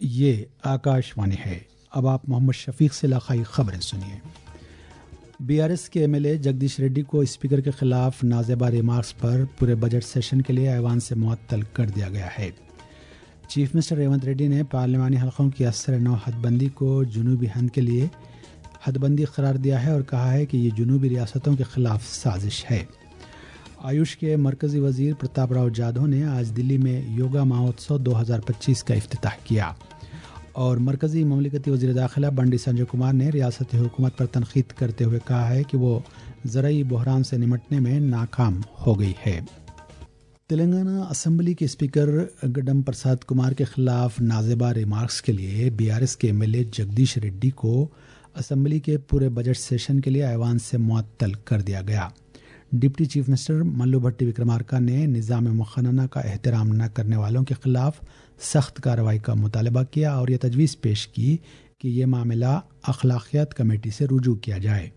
ये आकाशवाणी है। अब आप मोहम्मद शफीक से इलाकाई खबरें सुनिए। बीआरएस के एमएलए जगदीश रेड्डी को स्पीकर के खिलाफ नाजेबा रिमार्क्स पर पूरे बजट सेशन के लिए ऐवान से मुअत्तल कर दिया गया है। चीफ मिनिस्टर रेवंत रेड्डी ने पार्लिमानी हलकों की असर नौ हदबंदी को जनूबी हिंद के लिए हदबंदी करार दिया है और कहा है कि ये जनूबी रियासतों के खिलाफ साजिश है। आयुष के मरकजी वजीर प्रताप राव जाधव ने आज दिल्ली में योगा महोत्सव 2025 का इफ्तिताह किया और मरकजी ममलिकती वजीर दाखिला बंडी संजय कुमार ने रियासती हुकूमत पर तनकीद करते हुए कहा है कि वो ज़राई बहरान से निमटने में नाकाम हो गई है। तेलंगाना असेंबली के स्पीकर गड्डम प्रसाद कुमार के खिलाफ नाजेबा रिमार्क्स के लिए बीआरएस के एमएलए जगदीश रेड्डी को असेंबली के पूरे बजट सेशन के लिए ऐवान से मुअत्तल कर दिया गया। Deputy chief minister Mallu Bhatti Vikramarka ने निज़ाम मुखन्ना का एहतराम न करने वालों के खिलाफ सख्त कार्रवाई का मुतालबा किया और यह तजवीज़ पेश की कि यह मामला अखलाकियात कमेटी से रुजू किया जाए।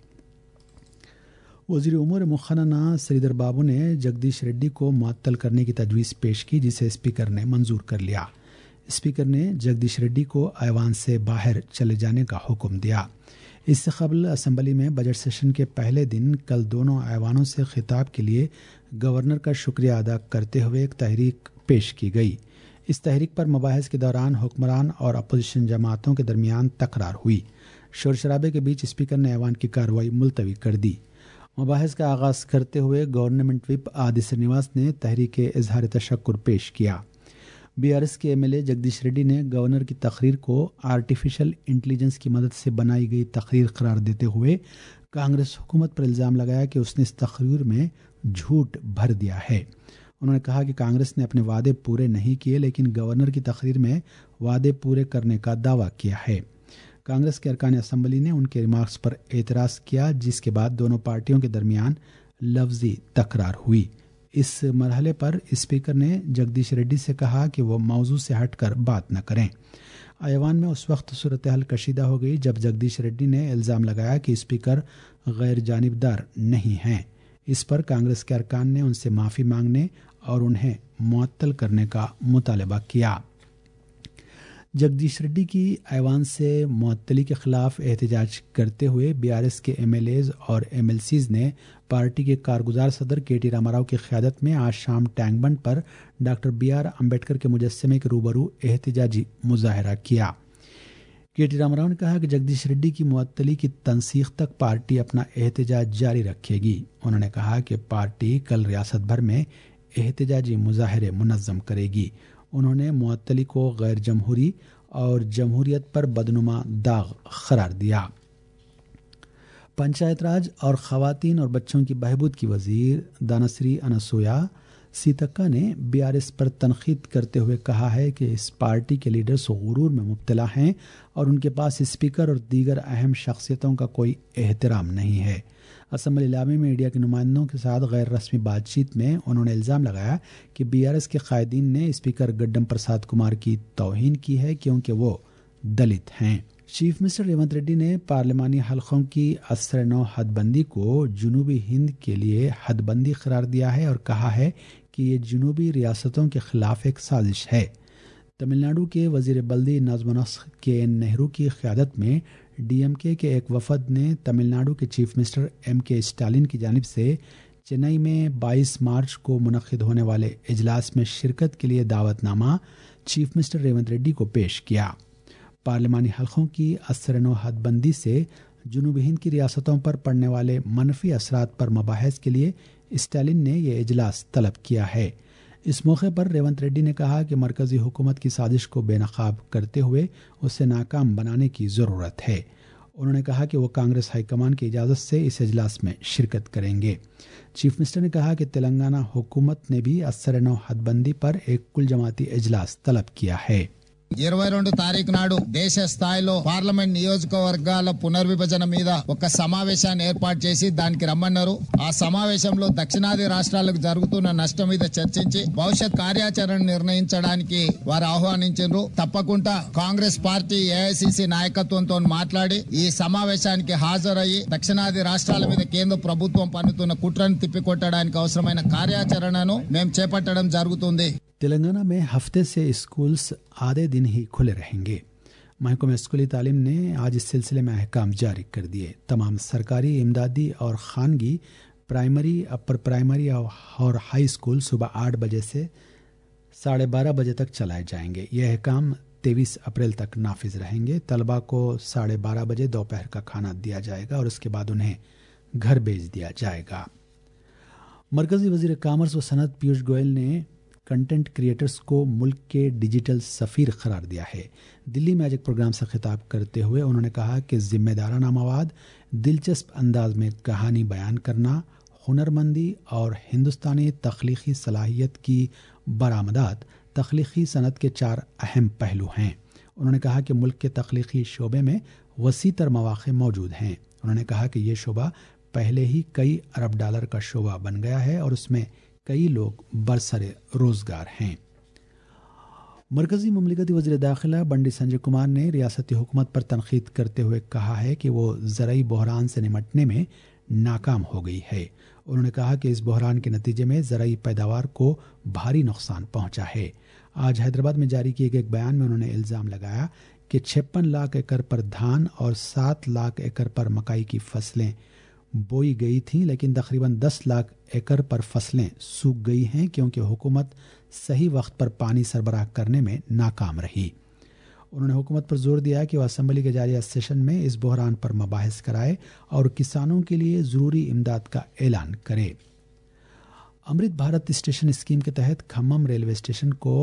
वज़ीर उमूर मुखन्ना श्रीधर बाबू ने जगदीश रेड्डी को मुअत्तल करने की तजवीज़ पेश की, जिसे स्पीकर ने मंजूर कर लिया। स्पीकर ने जगदीश रेड्डी को ऐवान से बाहर चले जाने का हुक्म दिया। इससे कबल असेंबली में बजट सेशन के पहले दिन कल दोनों ऐवानों से खिताब के लिए गवर्नर का शुक्रिया अदा करते हुए एक तहरीक पेश की गई। इस तहरीक पर मबाहिस के दौरान हुक्मरान और अपोजिशन जमातों के दरमियान तकरार हुई। शोर शराबे के बीच स्पीकर ने ऐवान की कार्रवाई मुलतवी कर दी। मबाहिस का आगाज़ करते हुए गवर्नमेंट विप आदि श्रीनिवास ने तहरीक इजहार तशक्कुर पेश किया। बीआरएस के एमएलए जगदीश रेड्डी ने गवर्नर की तकरीर को आर्टिफिशियल इंटेलिजेंस की मदद से बनाई गई तकरीर करार देते हुए कांग्रेस हुकूमत पर इल्ज़ाम लगाया कि उसने इस तकरीर में झूठ भर दिया है। उन्होंने कहा कि कांग्रेस ने अपने वादे पूरे नहीं किए, लेकिन गवर्नर की तकरीर में वादे पूरे करने का दावा किया है। कांग्रेस के अरकान असम्बली ने उनके रिमार्क्स पर एतराज़ किया, जिसके बाद दोनों पार्टियों के दरमियान लफ्जी तकरार हुई। इस मरहले पर स्पीकर ने जगदीश रेड्डी से कहा कि वो मौजू से हटकर बात न करें। ऐवान में उस वक्त सूरत हाल कशीदा हो गई जब जगदीश रेड्डी ने इल्ज़ाम लगाया कि स्पीकर गैर जानिबदार नहीं हैं। इस पर कांग्रेस के अरकान ने उनसे माफ़ी मांगने और उन्हें मुअत्तल करने का मुतालबा किया। जगदीश रेड्डी की ऐवान से मुअत्तली के खिलाफ एहतजाज करते हुए बीआरएस के एमएलएज और एमएलसीज ने पार्टी के कारगुजार सदर केटी रामाराव की क़यादत में आज शाम टैंक बंड पर डॉक्टर बीआर अम्बेडकर के मुजस्समे के रूबरू एहतजाजी मुजाहरा किया। केटी रामाराव ने कहा कि जगदीश रेड्डी की मुअत्तली की तनसीख तक पार्टी अपना एहतजाज जारी रखेगी। उन्होंने कहा कि पार्टी कल रियासत भर में एहतजाजी मुजाहरे मुनज़्ज़म करेगी। उन्होंने मुअत्तली को गैर जमहूरी और जमहूरियत पर बदनुमा दाग करार दिया। पंचायत राज और ख़वातीन और बच्चों की बहबूद की वज़ीर दानाश्री अनसुया सीतक्का ने बीआरएस पर तनकीद करते हुए कहा है कि इस पार्टी के लीडर्स गुरूर में मुब्तला हैं और उनके पास स्पीकर और दीगर अहम शख्सियतों का कोई एहतराम नहीं है। असम्बली इलामे में मीडिया के नुमाइंदों के साथ गैर रस्मी बातचीत में उन्होंने इल्ज़ाम लगाया कि बीआरएस के कायदीन ने स्पीकर गड्डम प्रसाद कुमार की तौहीन की है क्योंकि वो दलित हैं। चीफ मिनिस्टर रेवंत रेड्डी ने पार्लिमानी हलकों की असर नौ हदबंदी को जनूबी हिंद के लिए हदबंदी करार दिया है और कहा है कि ये जनूबी रियासतों के खिलाफ एक साजिश है। तमिलनाडु के वजीर बल्दी नाज़मुन्नस्ख के नेहरू की क़यादत में डीएमके के एक वफद ने तमिलनाडु के चीफ मिनिस्टर एमके स्टालिन की जानिब से चेन्नई में 22 मार्च को मुनक्किद होने वाले इजलास में शिरकत के लिए दावतनामा चीफ मिनिस्टर रेवंत रेड्डी को पेश किया। पार्लिमानी हलकों की असर हदबंदी से जनूबी हिंद की रियासतों पर पड़ने वाले मनफी असरात पर मबाहिस के लिए स्टालिन ने यह इजलास तलब किया है। इस मौके पर रेवंत रेड्डी ने कहा कि मरकजी हुकूमत की साजिश को बेनकाब करते हुए उसे नाकाम बनाने की ज़रूरत है। उन्होंने कहा कि वो कांग्रेस हाईकमान की इजाज़त से इस इजलास में शिरकत करेंगे। चीफ मिनिस्टर ने कहा कि तेलंगाना हुकूमत ने भी असर नौ हदबंदी पर एक कुल जमाती इजलास तलब किया है। 22 తారీఖు నాడు దేశ స్థాయిలో పార్లమెంట్ నియోజకవర్గాల పునర్విభజన మీద ఒక సమావేశాన్ని ఏర్పాటు చేసి దానికి రమ్మన్నారు. ఆ సమావేశంలో దక్షిణాది రాష్ట్రాలకు జరుగుతున్న నష్టం మీద చర్చించి భవిష్యత్ కార్యాచరణ నిర్ణయించడానికి వారు ఆహ్వానించారు. తప్పకుండా కాంగ్రెస్ పార్టీ ఏఐసిసి నాయకత్వంతో మాట్లాడి ఈ సమావేశానికి హాజరయ్యి దక్షిణాది రాష్ట్రాల మీద కేంద్ర ప్రభుత్వం పన్నుతున్న కుట్రను తిప్పికొట్టడానికి అవసరమైన కార్యాచరణను మేము చేపట్టడం జరుగుతుంది. तेलंगाना में हफ्ते से स्कूल्स आधे दिन ही खुले रहेंगे। महकमा स्कूली तालीम ने आज इस सिलसिले में अहकाम जारी कर दिए। तमाम सरकारी, इमदादी और खानगी प्राइमरी, अपर प्राइमरी और हाई स्कूल सुबह 8 बजे से 12:30 बजे तक चलाए जाएंगे। यह अहकाम 23 अप्रैल तक नाफिज रहेंगे। तलबा को 12:30 बजे दोपहर का खाना दिया जाएगा और उसके बाद उन्हें घर भेज दिया जाएगा। मरकजी वजीर कामर्स व सनत पीयूष गोयल ने कंटेंट क्रिएटर्स को मुल्क के डिजिटल सफ़ीर करार दिया है। दिल्ली में आज एक प्रोग्राम से खिताब करते हुए उन्होंने कहा कि जिम्मेदाराना मवाद, दिलचस्प अंदाज में कहानी बयान करना, हुनरमंदी और हिंदुस्तानी तख्लीकी सलाहियत की बरामदात तख्लीकी सनत के 4 अहम पहलू हैं। उन्होंने कहा कि मुल्क के तख्लीकी शोबे में वसी तर मौक़े मौजूद हैं। उन्होंने कहा कि ये शोबा पहले ही कई अरब डॉलर का शोबा बन गया है और उसमें कई लोग बरसरे रोजगार हैं। मरकजी ममलिकती वज़ीर दाखिला बंडी संजय कुमार ने रियासती हुकूमत पर तनकीद करते हुए कहा है कि वो ज़राई बहरान से निमटने में नाकाम हो गई है। उन्होंने कहा कि इस बहरान के नतीजे में ज़राई पैदावार को भारी नुकसान पहुंचा है। आज हैदराबाद में जारी किए गए एक बयान में उन्होंने इल्ज़ाम लगाया कि 56 लाख एकड़ पर धान और 7 लाख एकड़ पर मकाई की फसलें बोई गई थीं, लेकिन तकरीबन 10 लाख एकड़ पर फसलें सूख गई हैं क्योंकि हुकूमत सही वक्त पर पानी सरबराह करने में नाकाम रही। उन्होंने हुकूमत पर जोर दिया कि वह असम्बली के जारी सेशन में इस बहरान पर मबाहिस कराए और किसानों के लिए ज़रूरी इमदाद का ऐलान करे। अमृत भारत स्टेशन स्कीम के तहत खम्मम रेलवे स्टेशन को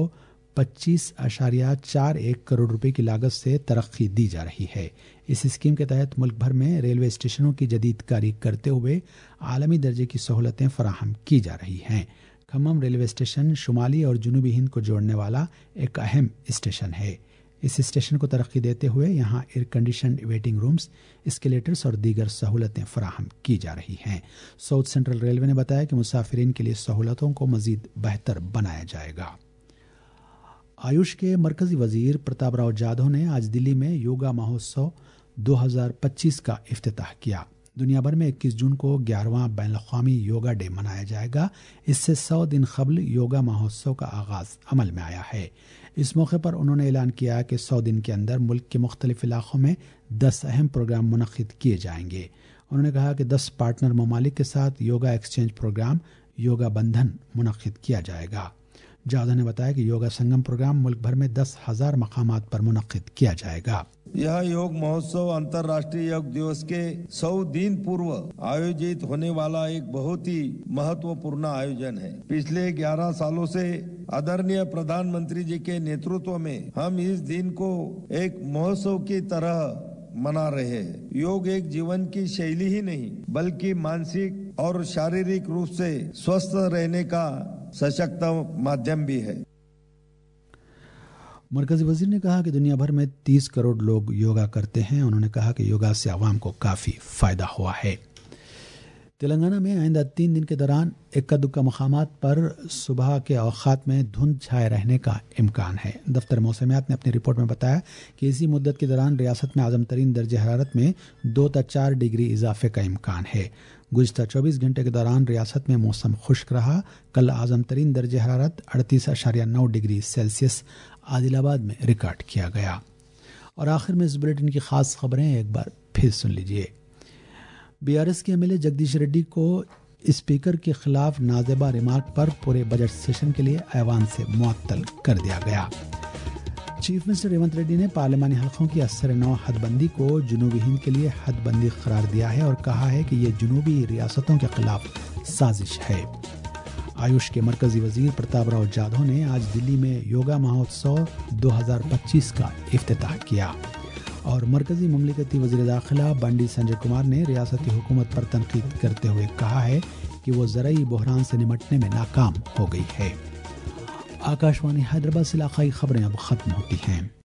25.41 करोड़ रुपए की लागत से तरक्की दी जा रही है। इस स्कीम के तहत मुल्क भर में रेलवे स्टेशनों की जदीदकारी करते हुए आलमी दर्जे की सहूलतें फराहम की जा रही हैं। खम्मम रेलवे स्टेशन शुमाली और जनूबी हिंद को जोड़ने वाला एक अहम स्टेशन है। इस स्टेशन को तरक्की देते हुए यहाँ air conditioned waiting rooms, escalators और दीगर सहूलतें फराहम की जा रही हैं। साउथ सेंट्रल रेलवे ने बताया कि मुसाफिरीन के लिए सहूलतों को मजीद बेहतर बनाया जाएगा। आयुष के मरकजी वजीर प्रताप राव जाधव ने आज दिल्ली में योगा महोत्सव 2025 का इफ्तिताह किया। दुनिया भर में 21 जून को 11वां बैनुल-अक़वामी योगा डे मनाया जाएगा। इससे 100 दिन कबल योगा महोत्सव का आगाज अमल में आया है। इस मौके पर उन्होंने ऐलान किया कि 100 दिन के अंदर मुल्क के मुख्तलिफ इलाकों में 10 अहम प्रोग्राम मुनक्किद किए जाएंगे। उन्होंने कहा कि 10 पार्टनर ममालिक के साथ योगा एक्सचेंज प्रोग्राम योगा बंधन मुनक्किद किया जाएगा। जाधव ने बताया कि योगा संगम प्रोग्राम मुल्क भर में 10,000 मकामात पर मुनक्किद किया जाएगा। यह योग महोत्सव अंतर्राष्ट्रीय योग दिवस के 100 दिन पूर्व आयोजित होने वाला एक बहुत ही महत्वपूर्ण आयोजन है। पिछले 11 सालों से आदरणीय प्रधानमंत्री जी के नेतृत्व में हम इस दिन को एक महोत्सव की तरह मना रहे हैं। योग एक जीवन की शैली ही नहीं बल्कि मानसिक और शारीरिक रूप से स्वस्थ रहने का सशक्त माध्यम भी है। मरकजी वजीर ने कहा कि दुनिया भर में 30 करोड़ लोग योगा करते हैं। उन्होंने कहा कि योगा से आवाम को काफ़ी फ़ायदा हुआ है। तेलंगाना में आइंदा 3 दिन के दौरान इक्का दुक्का मकामात पर सुबह के औक़ात में धुंध छाए रहने का इम्कान है। दफ्तर मौसमियात ने अपनी रिपोर्ट में बताया कि इसी मुद्दत के दौरान रियासत में आज़म तरीन दर्जे हरारत में 2 से 4 डिग्री इजाफे का इम्कान है। गुज़िश्ता 24 घंटे के दौरान रियासत में मौसम खुश्क रहा। कल आज़म तरीन दर्जे हरारत 38.9 डिग्री सेल्सियस आदिलाबाद में रिकॉर्ड किया गया। और आखिर में इस बुलेटिन की खास खबरें एक बार फिर सुन लीजिए। बीआरएस के एमएलए जगदीश रेड्डी को स्पीकर के खिलाफ नाजेबा रिमार्क पर पूरे बजट सेशन के लिए ऐवान से मुअत्तल कर दिया गया। चीफ मिनिस्टर रेवंत रेड्डी ने पार्लिमानी हलकों की असर-ए-नौ हदबंदी को जुनूबी हिंद के लिए हदबंदी करार दिया है और कहा है कि ये जुनूबी रियासतों के खिलाफ साजिश है। आयुष के मरकजी वजीर प्रताप राव जाधव ने आज दिल्ली में योगा महोत्सव 2025 का इफ्तिताह किया और मरकजी ममलिकती वजीर दाखिला बंडी संजय कुमार ने रियासती हुकूमत पर तनकीद करते हुए कहा है कि वो ज़राई बहरान से निमटने में नाकाम हो गई है। आकाशवाणी हैदराबाद से इलाकाई खबरें अब खत्म होती हैं।